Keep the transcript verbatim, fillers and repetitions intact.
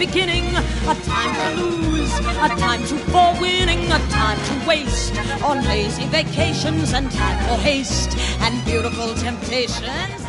beginning, a time to lose, a time to for winning, a time to waste, on lazy vacations and time for haste, and beautiful temptations